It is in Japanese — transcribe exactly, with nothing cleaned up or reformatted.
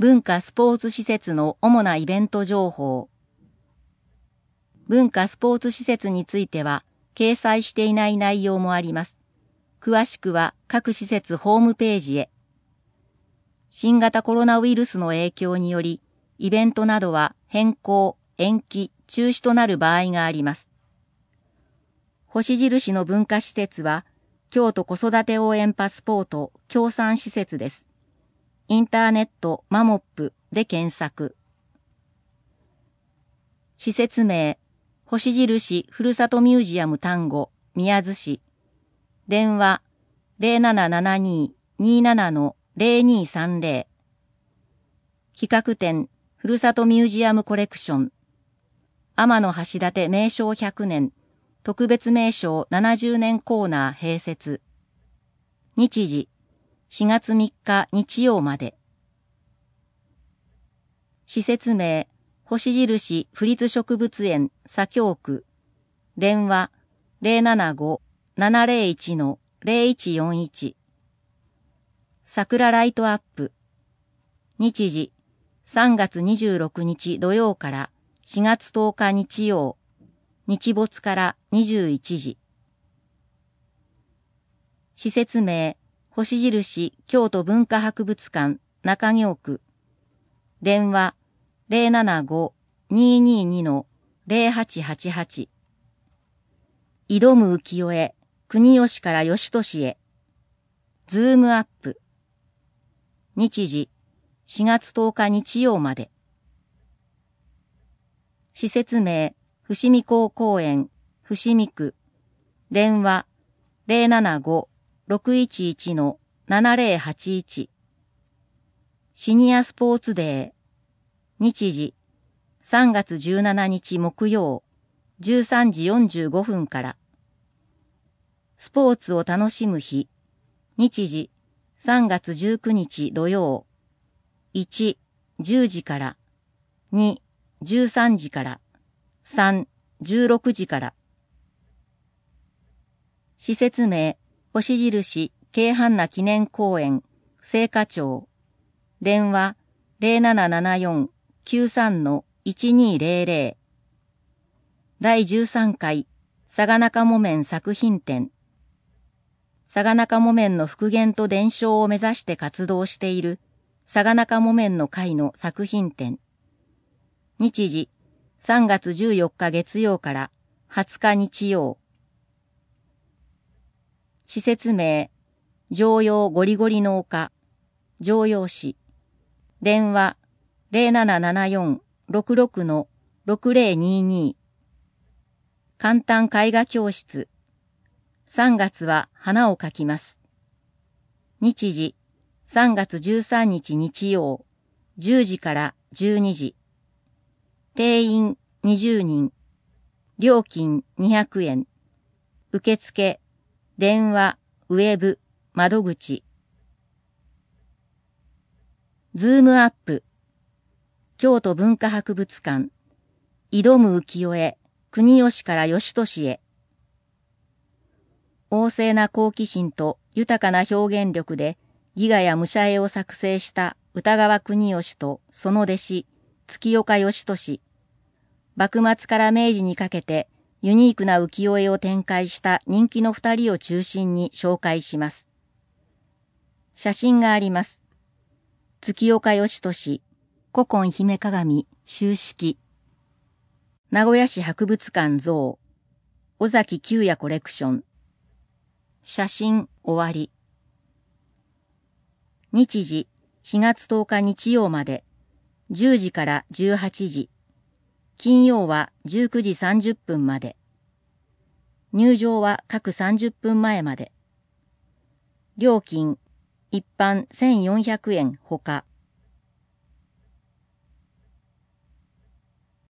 文化スポーツ施設の主なイベント情報。文化スポーツ施設については、掲載していない内容もあります。詳しくは各施設ホームページへ。新型コロナウイルスの影響により、イベントなどは変更、延期、中止となる場合があります。星印の文化施設は、京都子育て応援パスポート協賛施設です。インターネットマモップで検索。施設名、星印ふるさとミュージアム丹後、宮津市。電話 ゼロななななに にーなな ゼロにさんゼロ。企画展、ふるさとミュージアムコレクション。天橋立名勝ひゃくねん、特別名勝ななじゅうねんコーナー併設。日時、しがつみっか日曜まで。施設名、星印府立植物園左京区。電話 ゼロななご ななゼロいち ゼロいちよんいち。桜ライトアップ。日時、さんがつにじゅうろくにち土曜からしがつとおか日曜。日没からにじゅういちじ。施設名、星印京都文化博物館中京区。電話 ゼロななご にーにーに ゼロはちはちはち。挑む浮世絵、国吉から義俊へ。ズームアップ。日時、しがつとおか日曜まで。施設名、伏見港公園、伏見区。電話、ゼロななご ろくいちいち ななゼロはちいち。シニアスポーツデー。日時、さんがつじゅうしちにち木曜、じゅうさんじよんじゅうごふんから。スポーツを楽しむ日。日時、さんがつじゅうくにち土曜。いち、じゅうじから。に、じゅうさんじから。さん、じゅうろくじから。施設名、星印京阪那記念公園、青果町。電話、ゼロななななよん きゅうさん いちにゼロゼロ。だいじゅうさんかい、佐賀中木綿作品展。佐賀中木綿の復元と伝承を目指して活動している佐賀中木綿の会の作品展。日時、さんがつじゅうよっか月曜からはつか日曜。施設名、常陽ゴリゴリの丘、常陽市。電話、ゼロななななよん ろくろく ろくゼロにに。簡単絵画教室。さんがつは花を描きます。日時、さんがつじゅうさんにち日曜、じゅうじからじゅうにじ。定員にじゅうにん。料金にひゃくえん。受付、電話、ウェブ、窓口。ズームアップ。京都文化博物館。挑む浮世絵、国吉から義俊へ。旺盛な好奇心と豊かな表現力で戯画や武者絵を作成した歌川国芳とその弟子月岡義俊。幕末から明治にかけてユニークな浮世絵を展開した人気の二人を中心に紹介します。写真があります。月岡義俊、古今姫鏡、秋色。名古屋市博物館像、尾崎久也コレクション。写真終わり。日時、しがつとおか日曜まで、じゅうじからじゅうはちじ。金曜はじゅうくじさんじゅっぷんまで。入場は各さんじゅっぷんまえまで。料金、一般せんよんひゃくえんほか。